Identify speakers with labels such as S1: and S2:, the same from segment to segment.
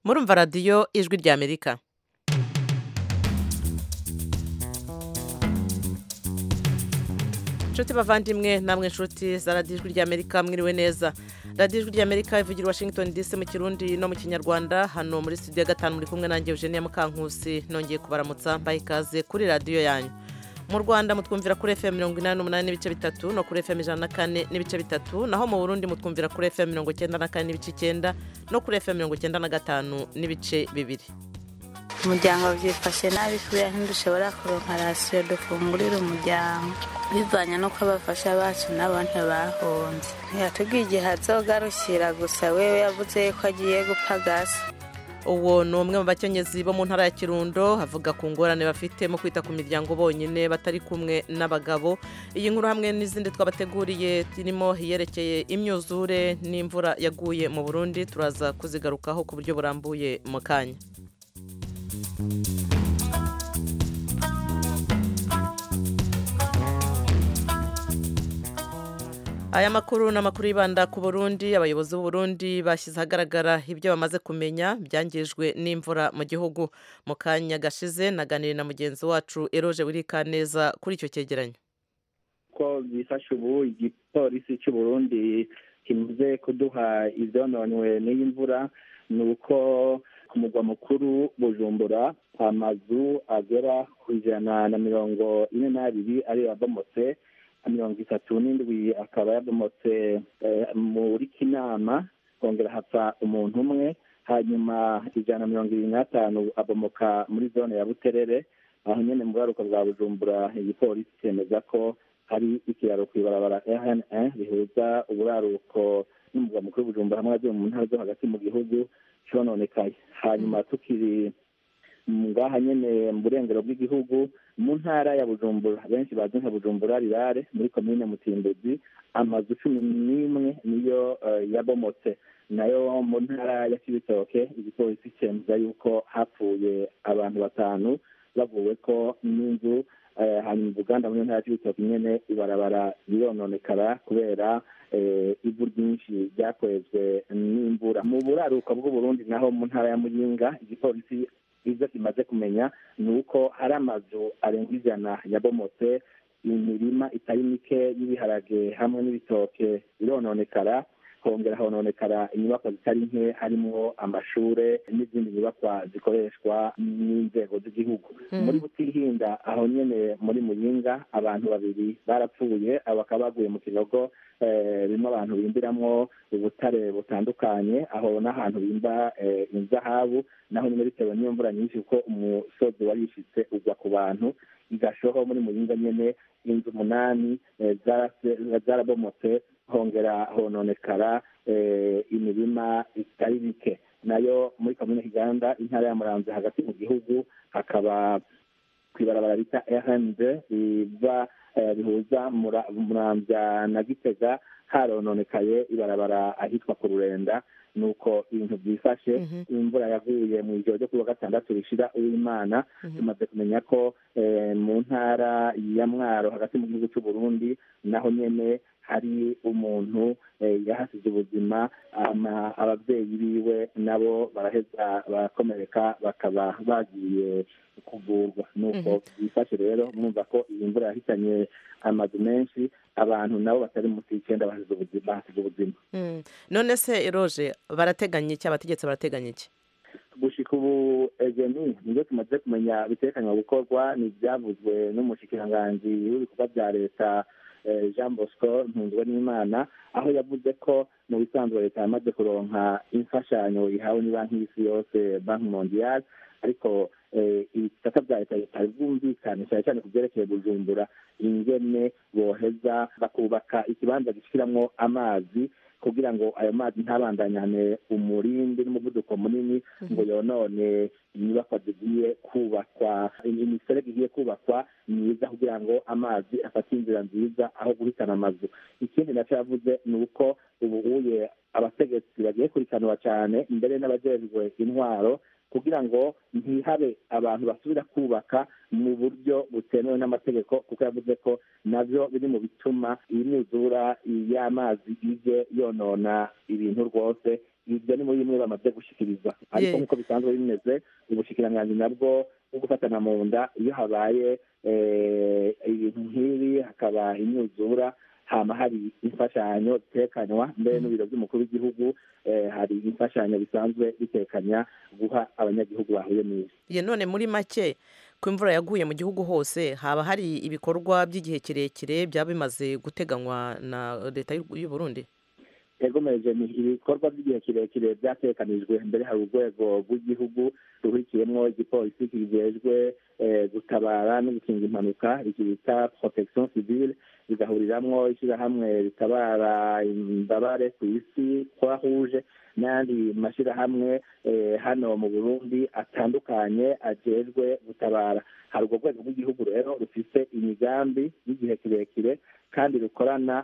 S1: murumva radiyo ijwi ry'Amerika. Nshuti bavandimwe namwe nshuti za radiyo ijwi ry'Amerika mwiriwe neza. Radiyo ijwi ry'Amerika ivugira Washington DC mu Kirundi no mu Kinyarwanda. Hano muri studio ya 5 muri kumwe nanjye Eugenia Mukankusi, nongeye kubaramutsa mbaye ikaze kuri radiyo yanyu. Mu Rwanda mutwumvira kuri FM 88 n'ibice bitatu no kuri FM 104 n'ibice bitatu, naho mu Burundi mutwumvira kuri FM 94 n'ibice 9 no kuri FM 95 n'ibice bibiri.
S2: Umuryango byifashe nabi kubera ntidushobora kuronka rasiyo dufungurira umuryango bivanye no kubafasha bacu n'abantu bahonze. Ntiyatubwiye igihe azogarukira, gusa wewe yavuze ko agiye gupagasa.
S1: Uwo ni umwe mu bakenyezi bo mu ntara ya Kirundo havuga ku ngorane bafite mu kwita ku miryango bonyine batari kumwe n'abagabo. Iyi nkuru hamwe n'izindi twabateguriye zirimo yerekeye imyuzure n'imvura yaguye mu Burundi turaza kuzigarukaho ku buryo burambuye mu kanya. Aya makuru n'amakuru yibanda ku Burundi. Abayobozi b'u Burundi bashyize ahagaragara ibyo bamaze kumenya byangijwe n'imvura mu gihugu. Mu kanya gashize naganiriye na mugenzi wacu Eroge Wirikaneza kuri icyo cyegeranyo.
S3: Ko bifasha ubu igipolisi cy'u Burundi kimaze kuduha ivyononwe n'imvura, nuko ku mugwa mukuru Bujumbura amazu agera ku 142 ari yabomotse, 37 akaba yabomotse muri Kinama, kongera hapfa umuntu umwe, hanyuma 125 abomoka muri zone ya Buterere. Aho nyene mu buraruko bwa Bujumbura igipolisi cyemeza ko hari ikiraro kw'ibarabara RN1 bihuza uburaruko n'umugwa mukuru Bujumbura hamwe n'azo mu ntara zo hagati mu gihugu cyononekaye. Hanyuma tukiri ngaha nyene mu burengero bw'igihugu mu ntara ya Bujumbura, benshi bazi nka Bujumbura rirare muri komine Mutimbuzi, amazu 11 niyo yabomotse. Nayo mu ntara ya Cibitoke igipolisi cyemeza yuko hapfuye abantu 5 bavuwe ko n'inzu. Hanyuma Buganda muri ntara ya Cibitoke nyene ibarabara rirononekara kubera ivu ryinshi ryakwezwe n'imvura. Mu buraruko bw'u Burundi naho mu ntara ya Muyinga igipolisi izo kimaze kumenya nuko hari amazu arenga 100 yabomotse, imirima itari mike y'ibiharage hamwe n'ibitoke birononekara, hongera hononekara inyubako zitari nke harimo amashure n'izindi nyubakwa zikoreshwa n'inzego z'igihugu. Muri Butihinda aho nyene muri Muyinga abantu 2 barapfuye, abakaba baguye mu kinogo bimwe abantu bimbiramwo ubutare butandukanye, aho n'ahantu bimba inzahabu, naho nyine bitewe n'imvura nyinshi kuko umusozi warishitse ugwa ku bantu. Igashoho muri Muyinga nyene inzu 8 zarabomotse, hongera hononekara imirima itari bike. Nayo muri komine Kiganda intara ya Muramvya hagati mu gihugu hakaba kwibarabara bita RN2 biva bihuza Muramvya na Gitega harononekaye ibarabara ahitwa ku Rurenda. Nuko ibintu byifashe. Imvura yaguye mu ijoro ryo kuwa gatandatu rishira uw'Imana. Tumaze kumenya ko mu ntara ya Mwaro hagati mu gihugu cy'u Burundi naho nyene hari umuntu yahasize ubuzima, ababyeyi biwe nabo baraheza barakomereka bakaba bagiye kuvurwa. Nuko bifashe rero mwumva ko iyi mvura yahitanye amazu menshi, abantu nabo batari munsi y'icenda bahasize ubuzima.
S1: None se Eroge barateganya iki, abategetsi barateganya iki?
S3: Gushika ubu Egeni nibyo tumaze kumenya bitekanywa gukorwa, ni byavuzwe n'umushikiranganji w'ibikorwa bya leta Jean Bosco Ntungwenimana, aho yavuze ko mu bisanzwe leta yamaze kuronka imfashanyo ihawe ni banki y'isi yose, Banki Mondiale, ariko ibitaka bya leta bitari bwumvikane cyane ku byerekeye Bujumbura ingene boheza bakubaka ikibanza gishiramwo amazi kugira ngo ayo mazi ntabandanyane umurindi n'umuvuduko munini ngo yonone inyubakwa zigiye kubakwa, imiserege igiye kubakwa myiza kugira ngo amazi afate inzira nziza aho guhitana amazu. Ikindi nacyo yavuze ni uko ubuye abategetsi bagiye kurikanwa cyane imbere n'abajejwe intwaro kugira ngo ntihabe abantu basubira kubaka mu buryo butemewe n'amategeko, kuko yavuze ko navyo biri mu bituma imyuzura y'amazi ije yonona ibintu rwose. ibyo ni muri bimwe bamaze gushikiriza ariko nk'uko bisanzwe bimeze ubushikiranganji nabwo bwo gufatana mu nda iyo habaye ibintu nk'ibi hakaba imyuzura hama hari imfashanyo zitekanywa mbere n'ibiro by'umukuru w'igihugu hari imfashanyo bisanzwe bitekanya guha abanyagihugu bahuye n'ibi.
S1: None muri make ko imvura yaguye mu gihugu hose haba hari ibikorwa by'igihe kirekire byaba bimaze guteganywa na leta y'u Burundi?
S3: Egomeje ni ibikorwa by'igihe kirekire byatekanijwe mbere hari urwego rw'igihugu ruhurikiyemo igipolisi kijejwe gutabara no gukinga impanuka bita protection civile bigahuriramwo ishyirahamwe ritabara imbabare ku isi Croix Rouge n'andi mashyirahamwe hano mu Burundi atandukanye ajejwe gutabara. Hari urwo rwego rw'igihugu rero rufise imigambi y'igihe kirekire kandi rukorana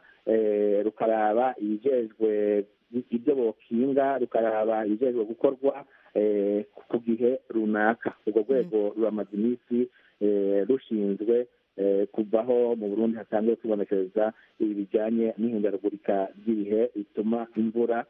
S3: rukaraba ibijejwe ibyo bokinga rukaraba ibijejwe gukorwa ku gihe runaka. Urwo rwego ruramaze iminsi rushinzwe kuvaho mu Burundi hatangiye kwibonekeza ibi bijyanye n'ihindagurika ry'ibihe bituma imvura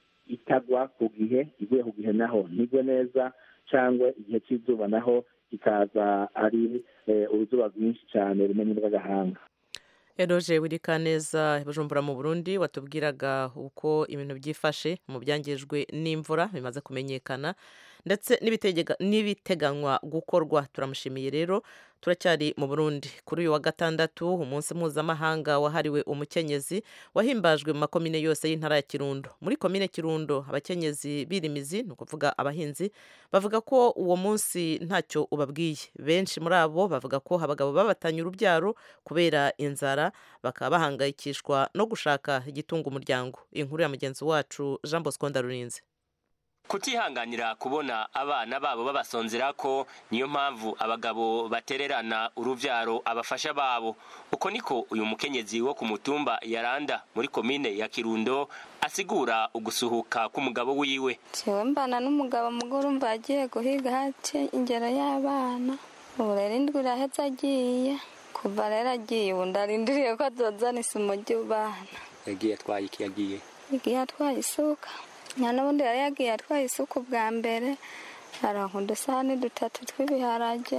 S3: itagwa ku gihe, iguye ku gihe naho ntigwe neza, cyangwa igihe cy'izuba naho kikaza ari uruzuba rwinshi cyane rumenya rw'agahanga.
S1: Eroje Wirikaneza Bujumbura mu Burundi watubwiraga uko ibintu byifashe mu byangijwe n'imvura bimaze kumenyekana ndetse n'ibiteganywa gukorwa. Turamushimiye rero. Turacyari mu Burundi. Kuri uyu wa gatandatu umunsi mpuzamahanga wahariwe umukenyezi wahimbajwe mu makomine yose y'intara ya Kirundo. Muri komine Kirundo abakenyezi birimizi ni ukuvuga abahinzi bavuga ko uwo munsi ntacyo ubabwiye. Benshi muri abo bavuga ko abagabo babatanye urubyaro kubera inzara bakaba bahangayikishwa no gushaka igitunga umuryango. Inkuru ya mugenzi wacu Jean Bosco Ndarurinze.
S4: Kutihanganira kubona abana babo babasonzerako niyo mpamvu abagabo batererana uruvyaro abafasha babo. Uko niko uyu mukenyezi wo ku mutumba Yaranda muri komine ya Kirundo asigura ugusuhuka k'umugabo wiwe.
S2: Jewe mbana n'umugabo muguru mbagiye guhiga hace ingero y'abana. Ubu rero indwi iraheze agiye. Kuva rero agiye ubu ndarindiriye ko azozana isumo ry'abana.
S4: Yagiye atwaye iki?
S2: Yagiye atwaye isuka. N'ubundi yari yagiye atwaye isuku bwa mbere aronka udusahani 3 tw'ibiharage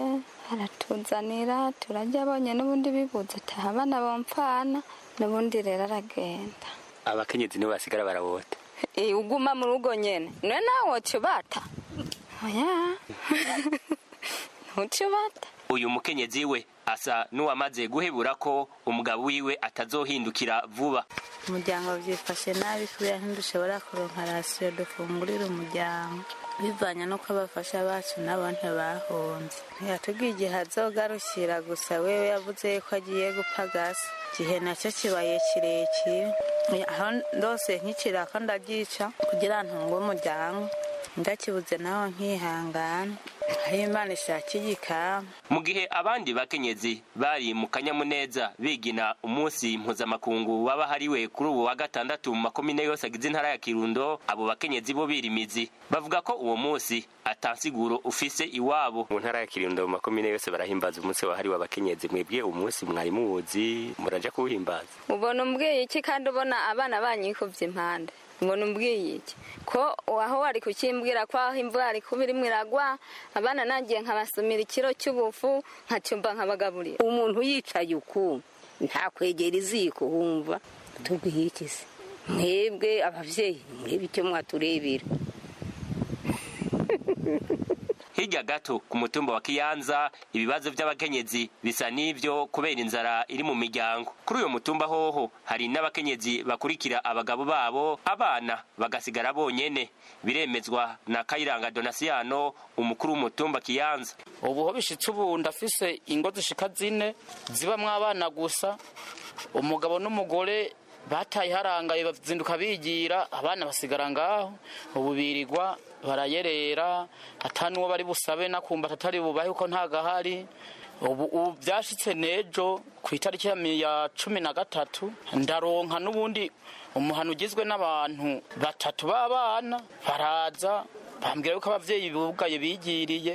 S2: aratuzanira turajya abonye n'ubundi bibuze abana bompfana n'ubundi rero aragenda.
S4: Abakenyezi nibo basigara barabota
S2: uguma mu rugo nyene none nawe cubata oya ntucubata.
S4: Uyu mukenyezi we asa n'uwamaze guhebura ko umugabo wiwe atazohindukira vuba.
S2: Umuryango byifashe nabi kubera ntidushobora kuronka rasiyo dufungurira umuryango bivanye no ko abafasha bacu nabo ntibahonze. Ntiyatubwiye igihe azogarukira gusa wewe yavuze ko agiye gupagasa. Igihe nacyo kibaye kirekire aho ndose nk'ikiraka ndabyica kugira ntunge umuryango ndakibuze naho nkihangana aho Imana ishakiye ikamba.
S4: Mu gihe abandi bakenyezi bari mu kanyamuneza bigina umunsi mpuzamakungu wabahariwe kuri ubu wa gatandatu mu makomine yose agize intara ya Kirundo, abo bakenyezi bo birimizi bavuga ko uwo munsi atansiguro ufise iwabo. Mu ntara ya Kirundo mu makomine yose barahimbaza umunsi wahariwe abakenyezi. Mwebwe umunsi mwari muwuzi muraja kuwuhimbaza?
S2: Ubona umbwiye iki kandi ubona abana banyikuvye impande? Mbona umbwiye iki ko aho wari kukimbwira ko aho imvura ari kubira imwiragwa abana nagiye nkabasumira ikiro cy'ubufu nkacyumba nkabagaburira.
S5: Umuntu yicaye uku nta kwegera iziko humva tubwihikize mwebwe abavyeyi mwebwe icyo mwaturebera.
S4: Hirya gato ku mutumba wa Kiyanza ibibazo by'abakenyezi bisa n'ivyo kubera inzara iri mu miryango. Kuri uyo mutumba hoho hari n'abakenyezi bakurikira abagabo babo, abana bagasigara bonyene. Biremezwa na Kayiranga Donasiano umukuru w'umutumba Kiyanza.
S6: Ubu ho bishitse ubu ndafise ingo zishika 4 zibamwe abana gusa. Umugabo n'umugore bataye harangaye bazinduka bigira abana basigara ngaho. Ubu birirwa barayerera atanuwo bari busabe nakumba tatari bubahe uko ntagahari. Ubu byashitse nejo ku itariki ya 13 ndaronka n'ubundi umuhano ugizwe n'abantu 3 b'abana baraza bambwira yuko abavyeyi bugaye bigiriye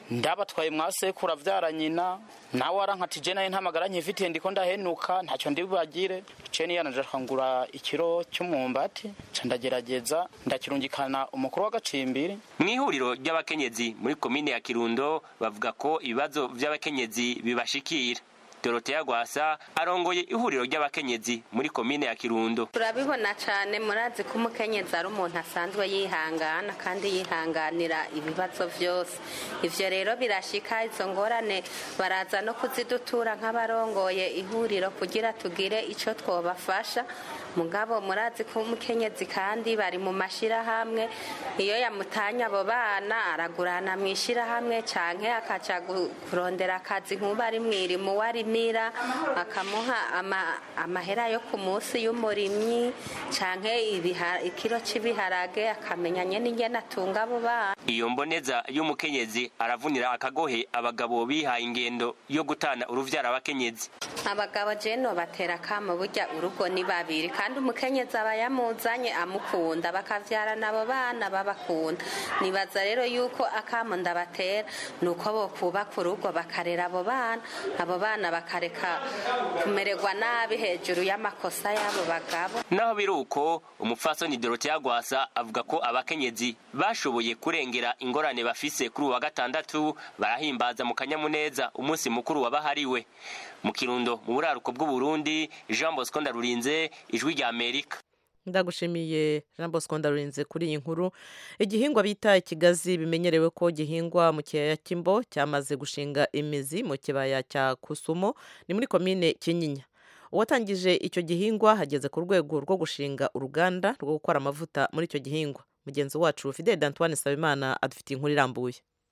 S6: ndabatwaye mwasekura avyara nyina nawe arankati je naye ntamagara nkifitiye ndiko ndahenuka ntacyo ndibagire ceni yanaje akangura ikiro cy'umwumbati ca ndagerageza ndakirungikana umukuru w'agacimbiri.
S4: Mw'ihuriro ry'abakenyezi muri komine ya Kirundo bavuga ko ibibazo vy'abakenyezi bibashikira. Dorothea Gwasa arongoye ihuriro ry'abakenyezi muri komine ya Kirundo.
S7: Turabibona cyane murazi ko umukenyezi ari umuntu asanzwe yihangana kandi yihanganira ibibazo byose. Ivyo rero birashika izo ngorane baraza no kuzidutura nk'abarongoye ihuriro kugira tugire ico twobafasha. Mugabo murazi ko umukenyezi kandi bari mu mashira hamwe iyo yamutanya abo bana aragurana mwishira hamwe canke akaca kurondera akazi nkuba ari mwirimo warimira akamuha amahera yo ku munsi y'umurimyi canke ikiro c'ibiharage akamenya nyene ingene atunga abo bana.
S4: Iyo mboneza y'umukenyezi aravunira akagohe abagabo bihaye ingendo yo gutana uruvyara abakenyezi.
S7: Abagabo je no batera kamo burya urugo ni babiri kandi umukenyezi aba yamuzanye amukunda bakavyara nabo bana babakunda. Nibaza rero yuko akamo ndabatera nuko bo kubaka urugo bakarera abo bana bakareka kumererwa nabi hejuru y'amakosa y'abo bagabo.
S4: Naho biruko umupfasoni Dorothea Gwasa avuga ko abakenyezi bashoboye kurengera ingorane bafise kuri wa gatandatu barahimbaza mu kanyamuneza umunsi mukuru wabahariwe. Mu Kirundo mu buraruko bw'u Burundi, Jean Bosco Ndarurinze, Ijwi rya Amerika.
S1: Ndagushimiye Jean Bosco Ndarurinze kuri iyi nkuru. Igihingwa bita ikigazi bimenyerewe ko gihingwa mu kiyaya Kimbo cyamaze gushinga imizi mu kibaya cya Kusumo ni muri komine Kinyinya. Uwatangije icyo gihingwa hageze ku rwego rwo gushinga uruganda rwo gukora amavuta muri icyo gihingwa. Mugenzi wacu Fidel Antoine Sabimana adufitiye inkuru irambuye.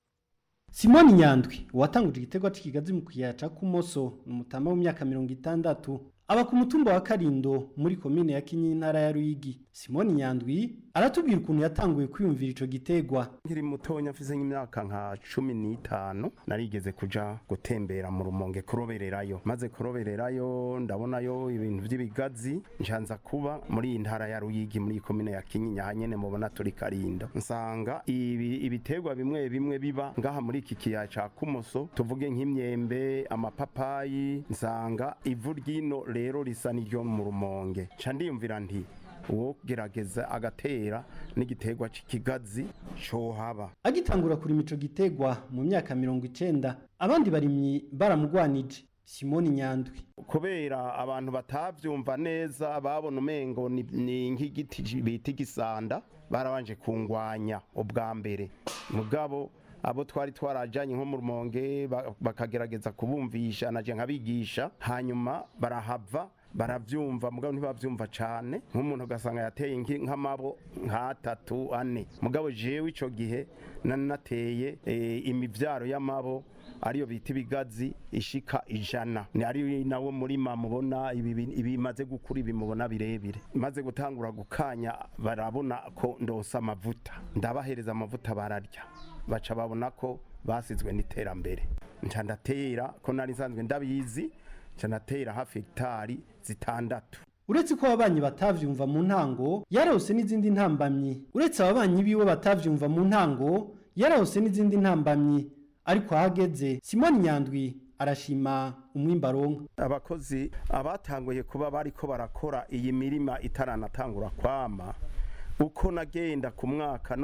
S8: Simoni Nyandwi watanguje igitego cy'ikigazi mu kiyaya ca Kumoso umutama w'imyaka 60 aba ku mutumba wa Karindo muri komine ya Kinyinya ntara ya Ruyigi. Simoni Nyandwi aratubwira ukuntu yatanguye kwiyumvira ico gitegwa.
S9: Nkiri mutonya mfise nk'imyaka nka 15 narigeze kuja gutembera mu Rumonge kurobererayo. Maze kurobererayo ndabonayo ibintu by'ibigazi njanza kuba muri intara ya Ruyigi muri komine ya Kinyinya hanyene mubona turi Karindo. Nsanga ibitegwa bimwe bimwe biba ngaha muri iki kiyaya ca Kumoso tuvuge nk'imyembe amapapayi nsanga ivu ryino rero risa n'iryo mu Rumonge. Ca ndiyumvira nti uwo gerageza agatera n'igitegwa cy'ikigazi cyo haba.
S8: Agitangura kuri mico gitegwa mu myaka 90 abandi barimyi baramugwanije. Simoni Nyandwi
S9: kubera abantu batavyumva neza babona umengo ni nk'igiti bita igisanda barabanje kungwanya ubwa mbere. Mugabo abo twari twarajanye nko mu Rumonge bakagerageza kubumvisha naje nkabigisha hanyuma barahava baravyumva mugabo ntibavyumva cane nk'umuntu gasanga yateye nk'amabo nka 3-4 mugabo jewe ico gihe nateye imivyaro y'amabo ariyo bita ibigazi ishika 100 ni ari nawo muri mubona ibimaze gukura ibimubona birebire maze gutangura gukanya barabona ko ndosa amavuta ndabahereza amavuta bararya baca babona ko basizwe n'iterambere nca ndatera ko nari nsanzwe ndabizi nca natera hafi hegitari 6.
S8: Uretse ko ababanyi batavyumva mu ntango yarose n'izindi ntambamyi. Uretse ababanyi biwe batavyumva mu ntango yarose n'izindi ntambamyi. Ariko hageze Simoni Nyandwi arashima umwimbaronka.
S9: Abakozi abatanguye kuba bariko barakora iyi mirima itaranatangura kwama uko nagenda ku mwaka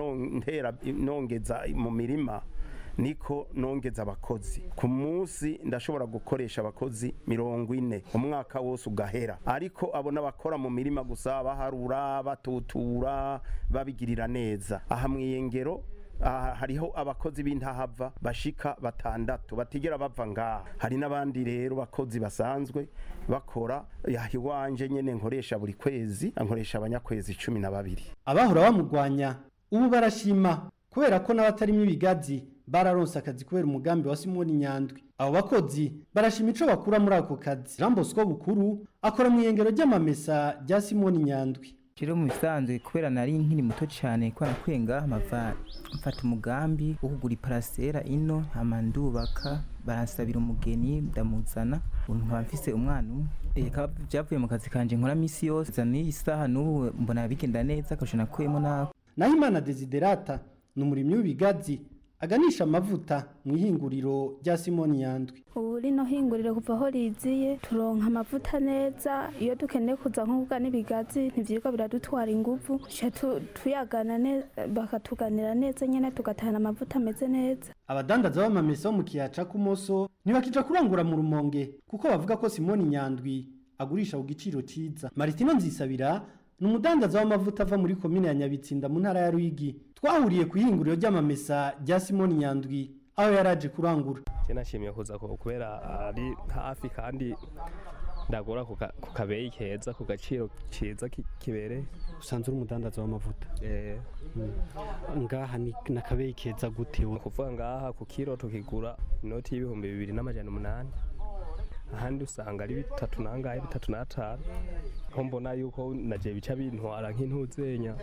S9: nongeza mu mirima niko nongeza abakozi ku munsi ndashobora gukoresha abakozi 40 umwaka wose ugahera ariko abo nabakora mu mirima gusa baharura batutura babigirira neza aha mwiyengero hariho abakozi b'intahava bashika 6 batigera bava ngaha hari nabandi rero bakozi basanzwe bakora yahiwanje nyene nkoresha buri kwezi ankoresha abanyakwezi 12
S8: abahora bamugwanya ubu barashima kubera ko n'abatarimwe ibigazi bararonse akazi kubera umugambi wa Simoni Nyandwi. Abo bakozi barashima ico bakura muri ako kazi. Jean Bosco Bukuru akora mu yengero ry'amamesa rya Simoni Nyandwi.
S10: Kiro mu bisanzwe kubera nari nkiri muto cyane ko nakwenga mfata umugambi wo kugura parasera ino amandubaka baransabira umugeni ndamuzana umuntu bamfise umwana umwe byavuye mu kazi kanje nkora misi yose zani isaha n'ubu mbona bigenda neza kasho nakwemo nako.
S8: Nahimana Desiderata n'umurimyi w'ibigazi aganisha amavuta mu ihinguriro rya Simoni Nyandwi.
S11: Ubu rino hinguriro kuva aho riziye turonka amavuta neza, iyo dukeneye kuza nko kugana ibigazi ntivyirwa biradutwara inguvu, tuyagana neza bakatuganira neza nyene tugatahana amavuta ameze neza.
S8: Abadandaza b'amamesa bo mu kiyaca kumoso ntibakija kurangura mu Rumonge kuko bavuga ko Simoni Nyandwi agurisha ku giciro ciza. Martino Nzisabira ni umudandaza w'amavuta ava muri komine ya Nyabitsinda mu ntara ya Ruyigi. Twahuriye ku ihinguriro ry'amamesa rya Simoni Nyandwi aho yaraje kurangura.
S12: Nashimiye kuza kubera ari hafi kandi ndagura ku kabeyi keza ku gaciro ciza kibere.
S8: Usanzwe uri umudandaza w'amavuta? Ngaha ni nakabeyi keza gute?
S12: Kuvuga ngaha ku kilo tukigura inoti y'ibihumbi 2,800. Ahandi usanga ari 3 nangahe 3,500. Ko mbona yuko naje bica bintwara nk'intuzenya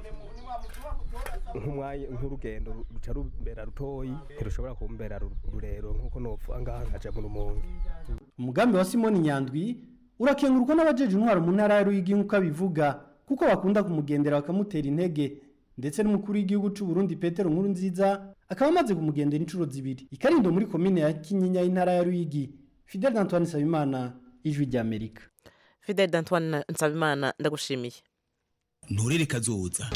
S12: nk'urugendo ruca rumbera rutoyi ntirushobora kumbera rurero nk'uko nopfa ngaha nkaja mu Rumonge.
S8: Umugambi wa Simoni Nyandwi urakengurwa n'abajeje intwaro mu ntara ya Ruyigi nk'uko abivuga kuko bakunda kumugendera bakamutera intege, ndetse n'umukuru w'igihugu cy'u Burundi Petero Nkurunziza akaba amaze kumugendera incuro 2. Ikarindo muri komine ya Kinyinya y'intara ya Ruyigi. Fidel Antoine Nsabimana, Ijwi ry'Amerika.
S1: Fidel Antoine Nsabimana, ndagushimiye.
S13: Nturere kazoza.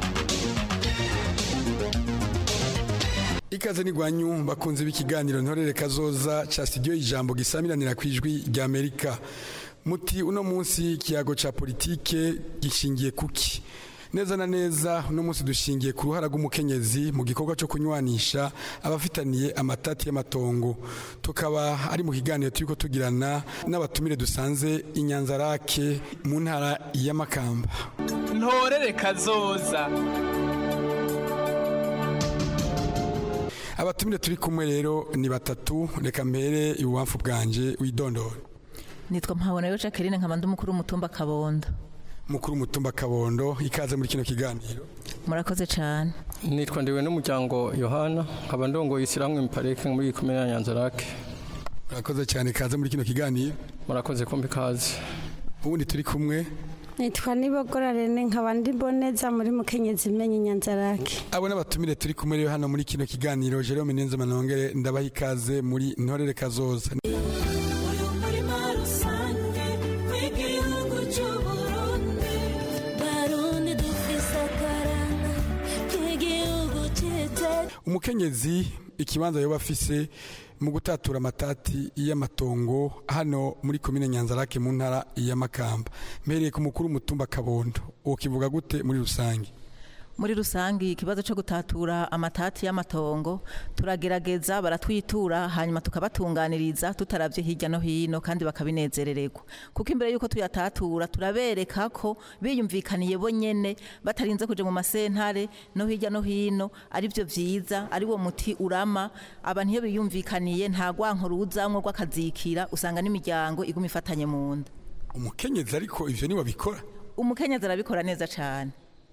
S13: Ikaze ni gwanyu bakunze b'ikiganiro Ntorere kazoza ca studio Ijambo gisamiranira kwijwi rya Amerika. Muti uno munsi kiyago ca politike gishingiye kuki? Neza na neza uno munsi dushingiye ku ruhara rw'umukenyezi mu gikorwa cyo kunywanisha abafitaniye amatati y'amatongo. Tukaba ari mu kiganiro turiko tugirana n'abatumire dusanze Inyanzarake mu ntara ya Makamba.
S14: Ntorere kazoza.
S13: Abatumire turi kumwe rero ni batatu, reka mbere ibuwamfu bwanje widondora.
S15: Nitwa Mpabonayo Jacqueline nkabandi umukuru w'umutumba Kabondo.
S13: Mukuru w'umutumba Kabondo, ikaze muri kino kiganiro.
S15: Murakoze cyane.
S16: Nitwa ndiwe n'umuryango Yohana nkabandongo yisiramwe impareke muri komine ya Nyanzarake.
S13: Murakoze cyane, ikaze muri kino kiganiro.
S16: Murakoze kumbi kaze.
S13: Ubundi turi kumwe
S17: Nitwa Nibogora Rene nkabandi boneza muri mukenyezi menye Nyanzarake.
S13: Abo n'abatumire turi kumwe rero hano muri kino kiganiro. Jerome Nenze Manongere ndabaha ikaze muri Ntorere kazoza. Umukenyezi ikibanza yoba afise mu gutatura amatati y'amatongo hano muri komine Nyanzarake mu ntara ya Makamba. Mpereye ku mukuru w'umutumba Kabondo, ukivuga gute muri rusange?
S15: Muri rusangi ikibazo cyo gutatura amatati y'amatongo turagerageza baratwitura hanyuma tukabatunganiriza tutaravye hirya no hino kandi bakabinezerererwa, kuko imbere yuko tuyatatura turabereka ko biyumvikaniye bo nyene batarinze kuje mu masentare no hirya no hino ari byo vyiza, ari wo muti urama. Abantu iyo biyumvikaniye nta gwanko ruzamwe rw'akazikira, usanga n'imiryango iguma ifatanye mu nda.
S13: Umukenyezi ariko ivyo ni wabikora?
S15: Umukenyezi arabikora neza cyane.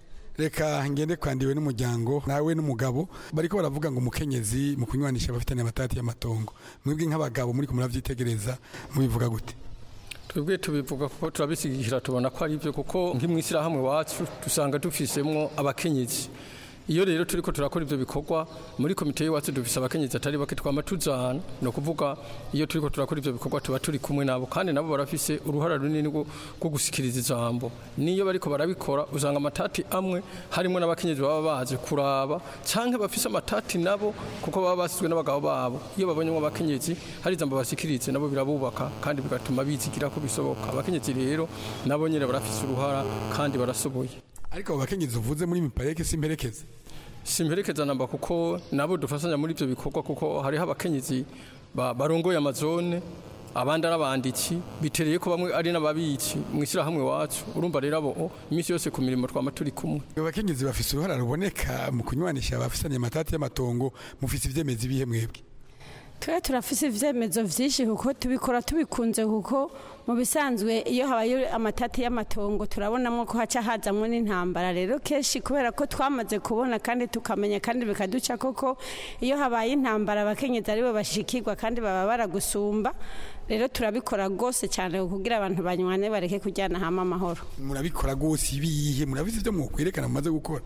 S13: Reka ngende kwandiwe n'umuryango nawe n'umugabo bariko baravuga ngo umukenyezi mu kunywanisha abafitanye amatati y'amatongo. Mwebwe nk'abagabo muri kumuravyitegereza mubivuga gute?
S16: Twebwe tubivuga kuko turabisigikira tubona ko ari byo, kuko nk'imwisira hamwe wacu dusanga dufisemwo abakenyezi. Iyo rero turiko turakora ivyo bikorwa muri komite y'wacu dufise abakenyezi atari bake twama tuzana, no kuvuga iyo turiko turakora ivyo bikorwa tuba turi kumwe nabo, kandi nabo barafise uruhara runini rwo gusikiriza ijambo. Niyo bariko barabikora usanga amatati amwe harimo n'abakenyezi baba baje kuraba canke bafise amatati nabo kuko baba basizwe n'abagabo babo. Iyo babonye abakenyezi hari ijambo basikirize nabo birabubaka kandi bigatuma bizigira ko bisoboka. Abakenyezi rero nabo nyene barafise uruhara kandi barasoboye.
S13: Ariko abakenyezi uvuze muri mipareke simperekeze?
S16: Simperekeza namba kuko nabo dufasanya muri ivyo bikorwa, kuko hariho abakenyezi barongoye amazone, abandi arabandiki, bitereye ko bamwe ari n'ababiki mwishyira hamwe wacu. Urumva rero abo imisi yose ku mirimo twama turi kumwe.
S13: Abakenyezi bafise uruhara ruboneka mu kunywanisha abafisanye amatati y'amatongo, mufise ivyemezi bihe mwebwe?
S17: Twe turafise ivyemezo vyinshi kuko tubikora tubikunze, kuko mu bisanzwe iyo habaye amatati y'amatongo turabonamo ko haca hazamwe n'intambara. Rero keshi kubera ko twamaze kubona kandi tukamenya kandi bikaduca koko iyo habaye intambara abakenyezi aribo bashikirwa kandi baba baragusumba. Rero turabikora gose cyane kugira abantu banywane bareke kujyana hama amahoro.
S13: Murabikora gose ibihe? Murabizi ivyo mwokwerekana mumaze gukora?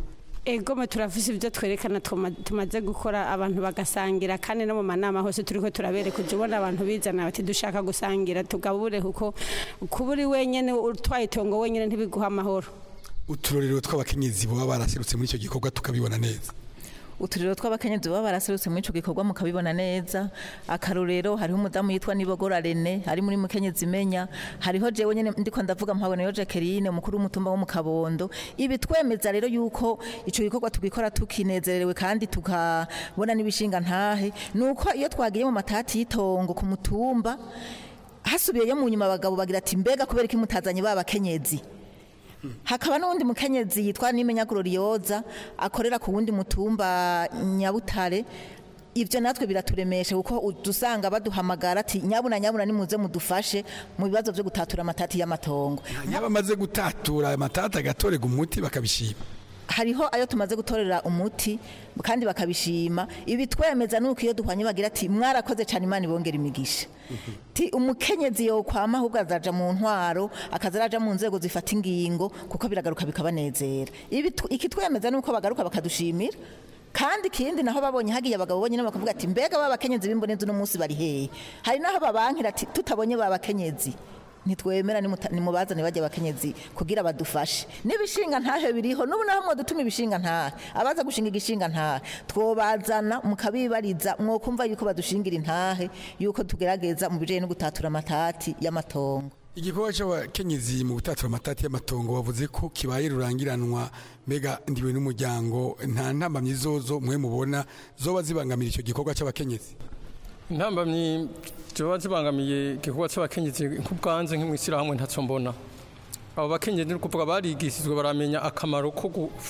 S17: ego turafise ibyo twerekana tumaze gukora abantu bagasangira kandi no mu manama hose turiko turabereka ubona abantu bizana bati dushaka gusangira tugabure kuko kuburi wenyene utwaye itongo wenyene ntibiguha amahoro.
S13: Uturorero tw'abakenyezi baba baraserutse muri icyo gikorwa tukabibona neza.
S15: Uturero tw'abakenyezi baba baraserutse muri ico gikorwa mukabibona neza. Akarorero hariho umudamu yitwa Nibogora Rene ari muri Mukenyezi Menya, hariho jewe nyene ndiko ndavuga mpabone yo Jacqueline umukuru w'umutumba wo mu Kabondo. Ibi twemeza rero yuko ico gikorwa tugikora tukinezerewe kandi tukabona n'ibishinga ntahe nuko iyo twagiye mu matati y'itongo ku mutumba hasubiyeyo mu nyuma abagabo bagira ati mbega kubera iki mutazanye babakenyezi. Hakaba n'undi mukenyezi yitwa Nimenya Gloriosa akorera ku wundi mutumba Nyabutare. Ivyo natwe biraturemesha kuko dusanga baduhamagara ati nyabuna nimuze mudufashe mu bibazo byo gutatura amatati y'amatongo.
S13: Nyaba maze gutatura amatati agatorega umuti bakabishima.
S15: Hariho ayo tumaze gutorera umuti kandi bakabishima. Ibi twemeza nuko iyo duhwanye bagira ati mwarakoze cyane Imana ibongera imigisha. Ti umukenyezi yo kwama ahubwo azaja mu ntwaro akazaraja mu nzego zifata ingingo kuko biragaruka bikabanezera. Iki twemeza nuko bagaruka bakadushimira. Kandi kindi naho babonye hagiye abagabo bonyine bakavuga ati mbega babakenyezi bimboneze no munsi bari hehe. Hari naho babankira ati tutabonye babakenyezi nitwemera nimubazane bajya abakenyezi kugira badufashe n'ibishinga ntahe biriho n'ubu naho mwo dutuma ibishinga ntahe abaza gushinga igishinga ntahe twobazana mukabibariza mwokumva yuko badushingira intahe yuko tugerageza mu bijanye no gutatura amatati y'amatongo.
S13: Igikorwa c'abakenyezi mu gutatura amatati y'amatongo bavuze ko kibaye rurangiranwa, mbega ndiwe n'umuryango nta ntambamyi zozo mwe mubona zoba zibangamira ico gikorwa c'abakenyezi?
S16: Intambamyi zoba zibangamiye igikorwa c'abakenyezi nk'ubwanze nk'imwisira hamwe ntaco mbona. Abo bakenyezi ni kuvuga barigishijwe baramenya akamaro ko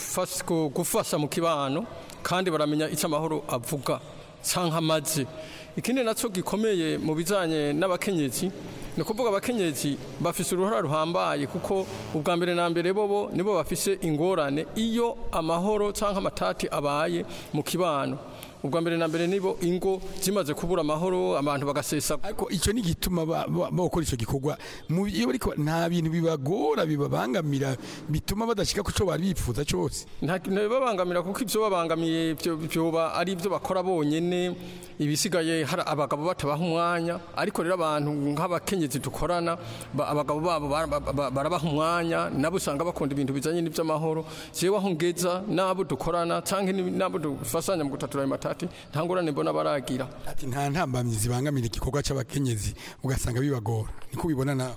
S16: gufasha mu kibano kandi baramenya icyo amahoro avuga canke amaze. Ikindi naco gikomeye mu bijanye n'abakenyezi ni kuvuga abakenyezi bafise uruhara ruhambaye kuko ubwa mbere na mbere bobo nibo bafise ingorane iyo amahoro canke amatati abaye mu kibano. Ubwa mbere na mbere nibo ingo zimaze kubura amahoro abantu bagasesa.
S13: Ariko ico ni gituma bakora ico gikorwa iyo bariko nta bintu bibagora bibabangamira bituma badashika kuco bari bipfuza cyose.
S16: Nta babangamira kuko ivyo babangamiye byoba ari ivyo bakora bonyene ibisigaye hari abagabo batabaha umwanya. Ariko rero abantu nk'abakenyezi dukorana abagabo babo barabaha umwanya nabo usanga bakunda ibintu bizanye n'ivy'amahoro. Jewe aho ngeza nabo dukorana canke nabo dufasanya mu gutatura amatati ntangorane mbona baragira.
S13: Ati nta ntambamyi zibangamira igikorwa c'abakenyezi ugasanga bibagora niko ubibona nawe?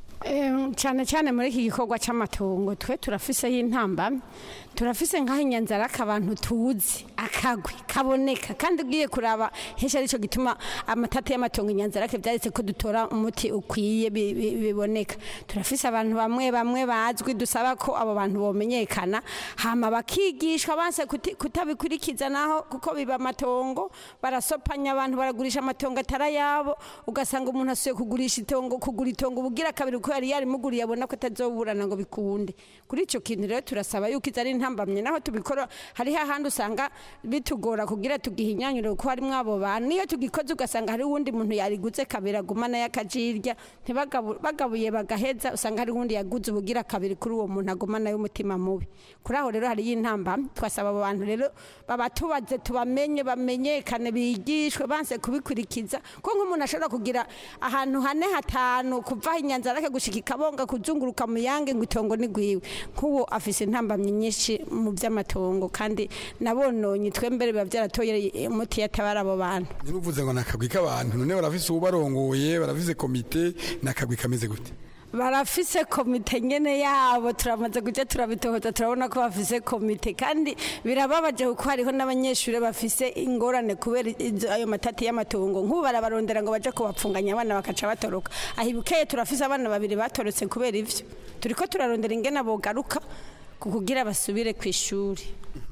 S17: Cyane muri iki gikorwa c'amatongo twe turafise y'intambamyi turafise nk'aho inyanzara abantu tuzi akagwi kaboneka kandi ugiye kuraba henshi arico gituma amatati y'amatongo inyanzara ke byaretse ko dutora umuti ukwiye biboneka. Turafise abantu bamwe bazwi dusaba ko abo bantu bomenyekana hama bakigishwa banse kutabikurikiza naho kuko biba amatongo barasopanya abantu baragurisha amatongo atarayabo ugasanga umuntu asuye kugura itongo bugira kabiri ko yari muguriye abona ko atazoburana ngo bikunde. Kuri ico kintu rero turasaba yuko izari intambamye naho tubikora hari hahandi usanga bitugora kugira tugihinyanyure ko hari mwabo bantu niyo tugikoze ugasanga hari wundi muntu yariguze kabira gumana yakajirya ntibagabuye bagaheza usanga hari wundi yaguze ubugira kabiri kuri uwo muntu agumana y'umutima mubi. Kuri aho rero hari y'intambamye twasaba abo bantu rero babatubaze bamenyekane bigishwe banse kubikurikiza ko nk'umuntu ashobora kugira ahantu hane hatanu kuva inyanzara ke gushika ikabonga kuzunguruka mu yange ngo itongo ni gwiwe kuwo afise intambamye nyinshi mu by'amatongo kandi nabononye twembere biba byaratoye umuti yatabara abo bantu.
S13: Niruvuze ngo nakagwi k'abantu none barafise ubarongoye barafise komite nakagwi kameze gute?
S17: Barafise komite nyene yabo turamaze kuja turabitohoza turabona ko bafise komite kandi birababaje kuko hariho n'abanyeshure bafise ingorane kubera ayo matati y'amatongo nk'ubu barabarondera ngo baje ko bapfunganya abana bakaca batoroka. Ahibukeye turafise abana babiri batorotse kubera ivyo turiko turarondera ingene bogaruka kugira basubire kw'ishuri.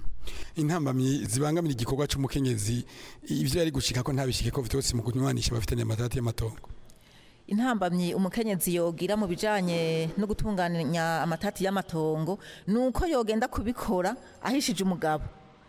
S13: Intambamyi zibangamira igikorwa c'umukenyezi ivyo yari gushika ko ntabishike ko vyose mu kunywanisha bafitanye amatati y'amatongo.
S15: Intambamyi umukenyezi yogira mu bijanye no gutunganya amatati y'amatongo nuko yogenda kubikora ahishije umugabo.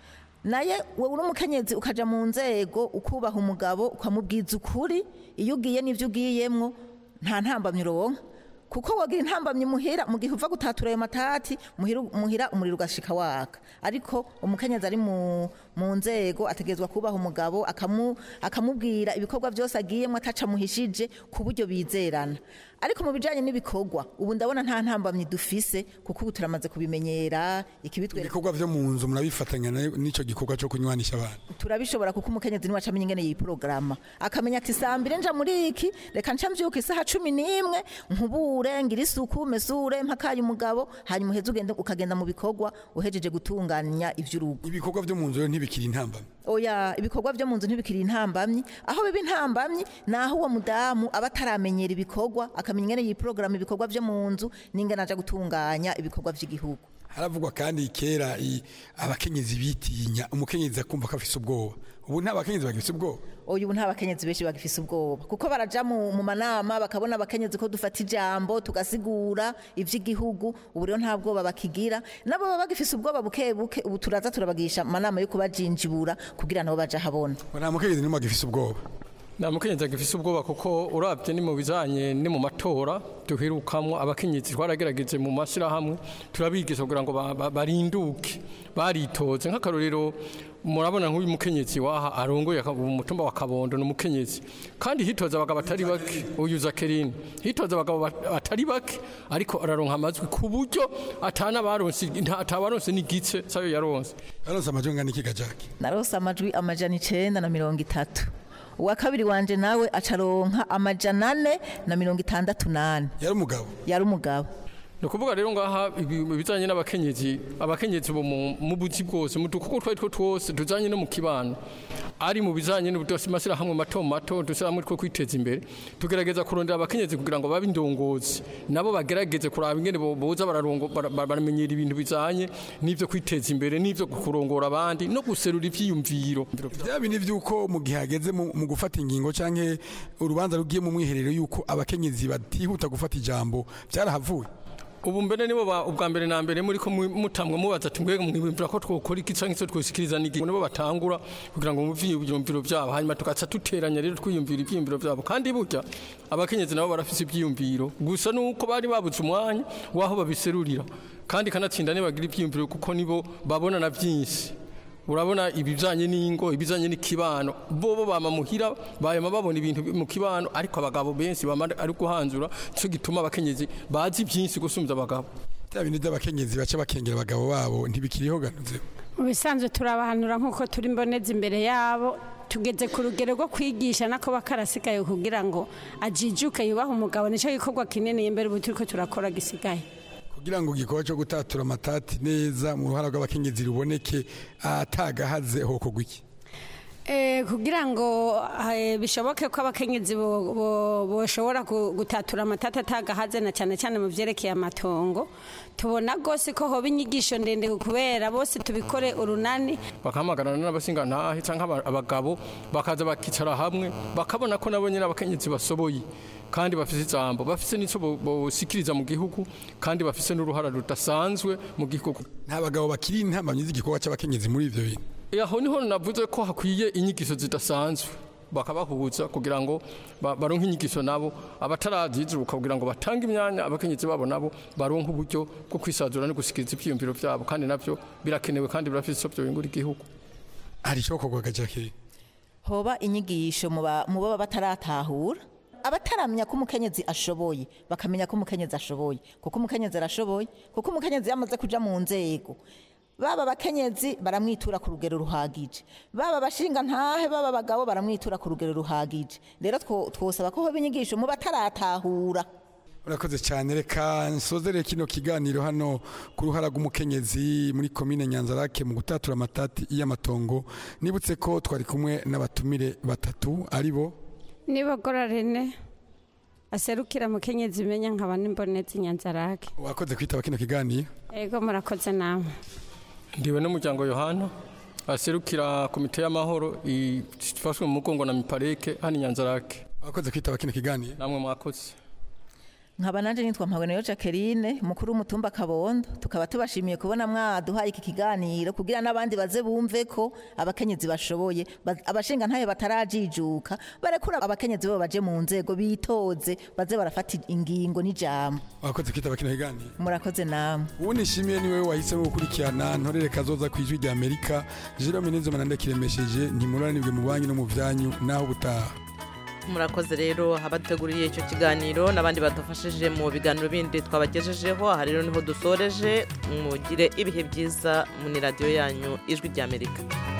S15: Naye wewe uri umukenyezi ukaja mu nzego ukubaha umugabo ukamubwiza ukuri iyo ugiye n'ivyo ugiyemwo nta ntambamyi uronka kuko wagira intambamye muhira mu gihe uva gutatura ayo matati muhira umuriro ugashika waka ariko umukenyezi ari mu nzego ategezwa kubaha umugabo akamubwira ibikorwa byose agiyemo ataca muhishije ku buryo bizerana ariko mu bijanye n'ibikorwa ubu ndabona nta ntambamye dufise kuko ubu turamaze kubimenyera ikibitwereka
S13: ibikorwa vyo mu nzu murabifatanya n'ico gikorwa cyo kunywanisha abantu
S15: turabishobora kuko umukenyezi niwe acamenya ingene iyi porogaramu akamenya ati saa mbiri nja muri iki reka nca mvyuka isaha 11 nkubure ngira isuku mesure mpakaye umugabo hanyuma uheze ukagenda mu bikorwa uhejeje gutunganya ivy'urugo
S13: ibikorwa vyo mu nzu ntibikiri intambamye
S15: oya ibikorwa vyo mu nzu ntibikiri intambamye aho biba intambamye naho uwo mudamu aba ataramenyera ibikorwa akamenya ingene iyi porogaramu ibikorwa vyo mu nzu n'ingene aja gutunganya ibikorwa vy'igihugu
S13: haravugwa kandi kera abakenyezi bitinya umukenyezi akumva ko afise ubwoba ubu nta bakenyezi bagifise ubwoba
S15: oya ubu nta bakenyezi benshi bagifise ubwoba kuko baraja mu manama bakabona abakenyezi ko dufata ijambo tugasigura ivy'igihugu ubu rero nta bwoba bakigira nabo baba bagifise ubwoba buke buke ubu turaza turabagisha amanama yo kubajinjibura kugira nabo baja habona
S13: nta mukenyezi nimwe agifise ubwoba
S16: nta mukenyezi agifise ubwoba kuko urabye ni mu bijanye ni mu matora duherukamwo abakenyezi twaragerageje mu mashirahamwe turabigisha kugira ngo barinduke baritoze nk'akarorero murabona nk'uyu mukenyezi waha arongoye umutumba wa Kabondo n'umukenyezi kandi hitoza abagabo atari bake uyu Zakerine hitoza abagabo atari bake ariko araronka amajwi ku buryo atabaronse n'igice sayo yaronse
S13: amajwi ngana iki gajaki
S15: naronse amajwi amajana 930 uwa kabiri wanje nawe acaronka amajana 468 yari umugabo
S16: nukuvuga rero ngaha ibizanye abakenyezi bo mu buzi bwose mu dukuko twari twose tuzanye no mu kibano ari mu bizanye n'ubudosimashira hamwe mato dushyiramo two kwiteza imbere tugerageza kurondera abakenyezi kugira ngo babe indongozi nabo bagerageze kuraba ingene boza baramenyera ibintu bizanye n'ivyo kwiteza imbere n'ivyo kurongora abandi no guserura ivyiyumviro
S13: byabi ni vyuko mu gihe hageze mu gufata ingingo canke urubanza rugiye mu mwiherero yuko abakenyezi batihuta gufata ijambo byarahavuye
S16: ubu mbere nibo ubwa mbere na mbere muri ko mutamwe mubaza ati mbega mwibwira ko twokora iki canke se twosikiriza niki nibo batangura kugira ngo muvye ibyumviro byabo hanyuma tukaca tuteranya rero twiyumvira ibyumviro byabo kandi burya abakenyezi nabo barafise ibyumviro gusa nuko bari babuze umwanya waho babiserurira kandi kanatsinda ne bagira ibyumviro kuko nibo babona na byinshi urabona ibijanye n'ingo ibijanye n'ikibano bobo bamamuhira bayama babona ibintu mu kibano ariko abagabo benshi bamara ari guhanzura cyo gituma abakenyezi bazi byinshi gusumza abagabo
S13: byabindi by'abakenyezi bace bakengera abagabo babo ntibikiriho ganuze
S17: mu bisanzwe turabahanura nkuko turi mboneza imbere yabo tugeze ku rugero rwo kwigisha nako bakarasigaye kugira ngo ajijuke yubaha umugabo nico gikorwa kinene imbere ubu turiko turakora gisigaye
S13: kugira ngo igikorwa cyo gutatura amatati neza mu ruhara rw'abakenyezi ruboneke atagahaze ho kugwiki
S17: kugira ngo bishoboke ko abakenyezi boshobora gutatura amatati atagahaze na cyane cyane mu vyerekeye amatongo tubona gose ko hoba inyigisho ndende kubera bose tubikore urunani
S16: bakamagarana n'abasinga ntahe canke abagabo bakaza bakicara hamwe bakabona ko nabo nyine abakenyezi basoboye kandi bafise ijambo bafise nico bosikiriza mu gihugu kandi bafise n'uruhara rudasanzwe mu gihugu
S13: nta bagabo bakiri intambamye z'igikorwa cy'abakenyezi muri ivyo bintu
S16: aho niho navuze ko hakwiye inyigisho zidasanzwe bakabahuza kugira ngo baronke inyigisho nabo abatarazizuka kugira ngo batange imyanya abakenyezi babo nabo baronke uburyo bwo kwisazura no gusikiriza ivyiyumviro byabo kandi navyo birakenewe kandi birafise byo bingura igihugu
S13: ari cyo kogwa gajake
S15: hoba inyigisho mu baba bataratahura abataramenya ko umukenyezi ashoboye bakamenya ko umukenyezi ashoboye kuko umukenyezi arashoboye kuko umukenyezi yamaze kuja mu nzego baba bakenyezi baramwitura ku rugero ruhagije baba bashinga ntahe baba bagabo baramwitura ku rugero ruhagije rero twosaba ko hoba inyigisho mu bataratahura
S13: urakoze cyane reka nsozere kino kiganiro hano ku ruhara rw'umukenyezi muri komine Nyanzarake mu gutatura amatati y'amatongo nibutse ko twari kumwe n'abatumire batatu aribo
S17: Nibogora Rene aserukira mukenyezi menya nkaba nimbonetse Nyanzarake
S13: wakoze kwitaba kino kiganiro
S17: ego murakoze namwe
S16: ndiwe n'umuryango Yohana aserukira komite y'amahoro ifashwe mu mugongo na Mipareke hano Nyanzarake
S13: wakoze kwitaba kino kiganiro
S16: namwe mwakoze
S15: nkaba nanje nitwa Mpabonero Jacqueline mukuru w'umutumba Kabondo tukaba tubashimiye kubona mwaduhaye iki kiganiro kugira n'abandi baze bumve ko abakenyezi bashoboye abashinga ntaye batarajijuka barekura abakenyezi bo baje mu nzego bitoze baze barafata ingingo n'ijambo.
S13: Wakoze kwitaba kino kiganiro.
S15: Murakoze namwe.
S13: Ubu nishimiye niwe wahisemo gukurikirana ntorere kazoza kwijwi rya Amerika. Jerome Nizomana ndakiremesheje ntimuranibwe mu banyu no mu vyanyu naho butaha.
S1: Murakoze rero abateguriye icyo kiganiro n'abandi badufashije mu biganiro bindi twabagejejeho aha rero niho dusoreje mugire ibihe byiza muri radio yanyu ijwi rya Amerika.